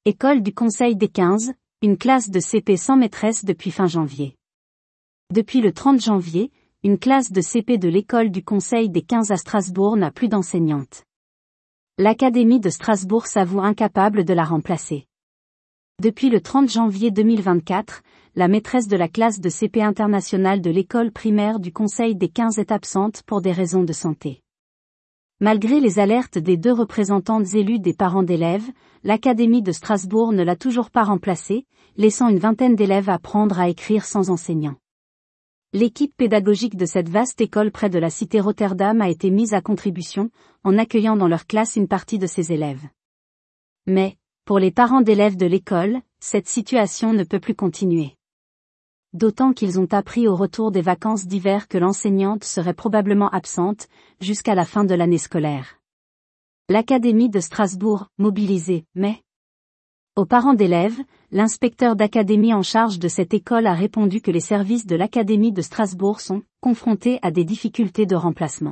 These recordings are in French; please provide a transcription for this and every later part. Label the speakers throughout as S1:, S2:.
S1: École du Conseil des 15, une classe de CP sans maîtresse depuis fin janvier. Depuis le 30 janvier, une classe de CP de l'école du Conseil des 15 à Strasbourg n'a plus d'enseignante. L'Académie de Strasbourg s'avoue incapable de la remplacer. Depuis le 30 janvier 2024, la maîtresse de la classe de CP internationale de l'école primaire du Conseil des 15 est absente pour des raisons de santé. Malgré les alertes des 2 représentantes élues des parents d'élèves, l'Académie de Strasbourg ne l'a toujours pas remplacée, laissant une vingtaine d'élèves apprendre à écrire sans enseignant. L'équipe pédagogique de cette vaste école près de la cité Rotterdam a été mise à contribution, en accueillant dans leur classe une partie de ses élèves. Mais, pour les parents d'élèves de l'école, cette situation ne peut plus continuer. D'autant qu'ils ont appris au retour des vacances d'hiver que l'enseignante serait probablement absente, jusqu'à la fin de l'année scolaire. L'Académie de Strasbourg, mobilisée, mais aux parents d'élèves, l'inspecteur d'académie en charge de cette école a répondu que les services de l'Académie de Strasbourg sont confrontés à des difficultés de remplacement.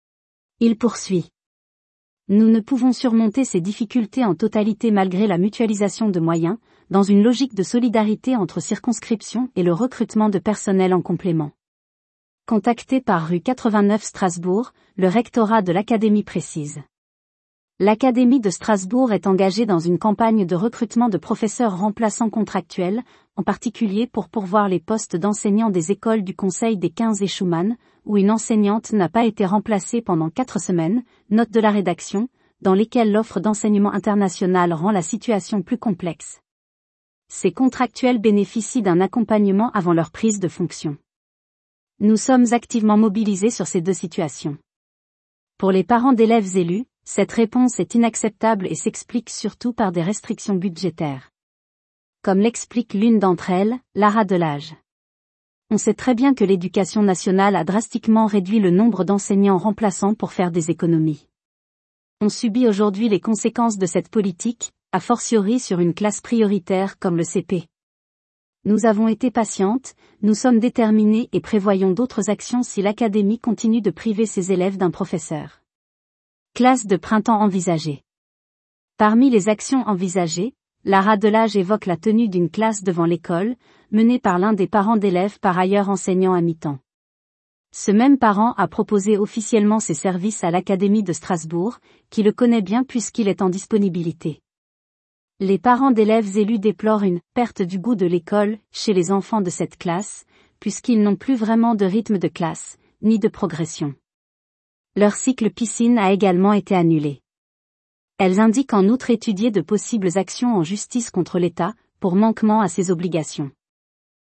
S1: Il poursuit. Nous ne pouvons surmonter ces difficultés en totalité malgré la mutualisation de moyens, dans une logique de solidarité entre circonscriptions et le recrutement de personnel en complément. Contacté par rue 89 Strasbourg, le rectorat de l'Académie précise. L'Académie de Strasbourg est engagée dans une campagne de recrutement de professeurs remplaçants contractuels, en particulier pour pourvoir les postes d'enseignants des écoles du Conseil des 15 et Schumann, où une enseignante n'a pas été remplacée pendant 4 semaines, note de la rédaction, dans lesquelles l'offre d'enseignement international rend la situation plus complexe. Ces contractuels bénéficient d'un accompagnement avant leur prise de fonction. Nous sommes activement mobilisés sur ces 2 situations. Pour les parents d'élèves élus, cette réponse est inacceptable et s'explique surtout par des restrictions budgétaires. Comme l'explique l'une d'entre elles, Lara Delage. On sait très bien que l'éducation nationale a drastiquement réduit le nombre d'enseignants remplaçants pour faire des économies. On subit aujourd'hui les conséquences de cette politique, a fortiori sur une classe prioritaire comme le CP. Nous avons été patientes, nous sommes déterminés et prévoyons d'autres actions si l'Académie continue de priver ses élèves d'un professeur. Classe de printemps envisagée. Parmi les actions envisagées, Lara Delage évoque la tenue d'une classe devant l'école, menée par l'un des parents d'élèves par ailleurs enseignant à mi-temps. Ce même parent a proposé officiellement ses services à l'Académie de Strasbourg, qui le connaît bien puisqu'il est en disponibilité. Les parents d'élèves élus déplorent une perte du goût de l'école chez les enfants de cette classe, puisqu'ils n'ont plus vraiment de rythme de classe, ni de progression. Leur cycle piscine a également été annulé. Elles indiquent en outre étudier de possibles actions en justice contre l'État, pour manquement à ses obligations.